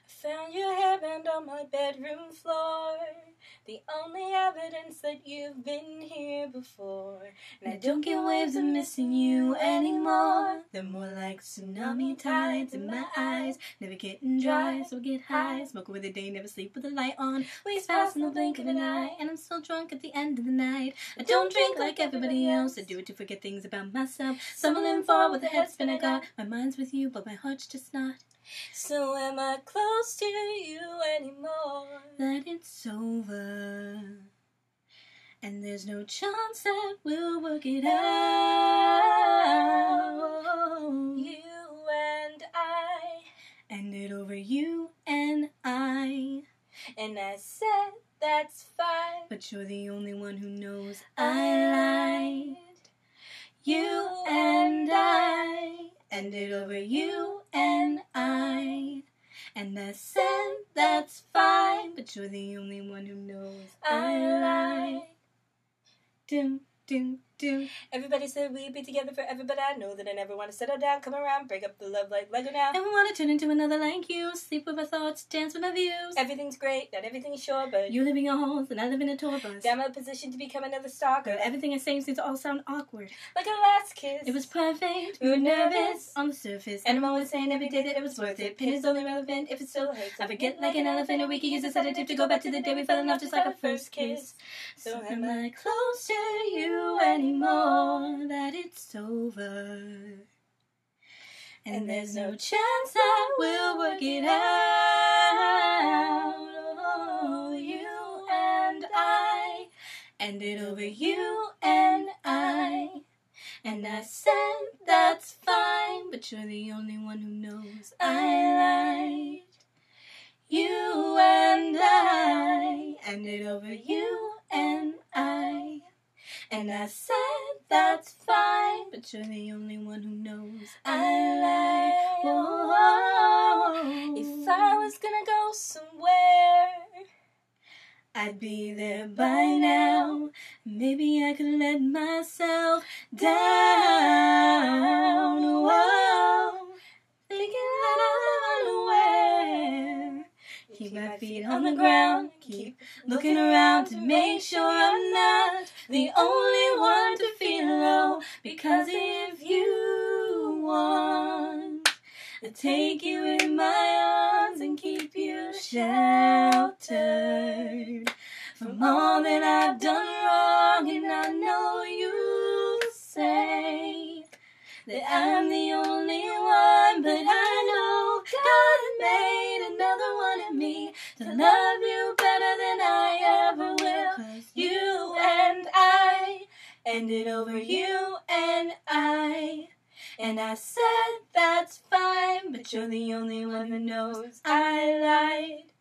Found your hairband on my bedroom floor, the only evidence that you've been here before. And I don't get waves of missing you anymore. They're more like tsunami tides in my eyes, never getting dry, so get high. Smoke away the day, never sleep with the light on. Weeks pass in the blink of an eye, and I'm still drunk at the end of the night. I don't drink like everybody else, I do it to forget things about myself. Stumbling far with the head spin I got. My mind's with you, but my heart's just not. So am I close to you anymore? That it's over, and there's no chance that we'll work it out. You and I, and it over you and I. And I said that's fine, but you're the only one who knows I lied. You and I, and it over you and I. And I said that's fine, but you're the only one who knows I lied. Doom, doom, doom. Everybody said we'd be together forever, but I know that I never want to settle down, come around, break up the love like Lego now. And we want to turn into another like you, sleep with our thoughts, dance with our views. Everything's great, not everything's sure, but you live in your halls and I live in a tour bus. I'm in a position to become another stalker. But everything I say seems to all sound awkward. Like our last kiss. It was perfect, we were nervous on the surface, and I'm always saying every day that it was worth it. Pain is only relevant if it still hurts. I forget like an elephant, or we can use a sedative to go back to the day we fell in love just like our first kiss. So am I close to you anymore? That it's over, and there's no chance that we'll work it out. Oh, you and I, and it over you and I. And I said that's fine, but you're the only one who knows I lied. You and I, and it over you and I. And I said that's fine, but you're the only one who knows I lied. Whoa. If I was gonna go somewhere, I'd be there by now. Maybe I could let myself down. Whoa. Thinking that I'm unaware. Keep my feet on the ground, keep looking around to make sure I'm not the only one to feel low. Because if you want, I'll take you in my arms and keep you sheltered from all that I've done wrong. And I know you say that I'm the only one, but I know God made another one in me to love you better than I ever will. 'Cause you and I, and it over you and I. And I said that's fine, but you're the only one who knows I lied.